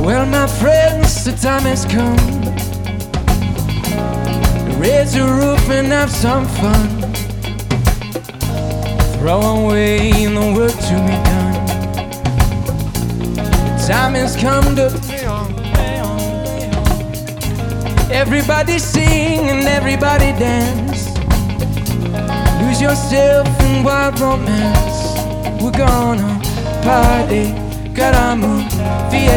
Well, my friends, the time has come to raise the roof and have some fun. Throw away the work to be done. The time has come to play on, play on, play on. Everybody sing and everybody dance. Lose yourself in wild romance. We're gonna party, got our move, fiesta.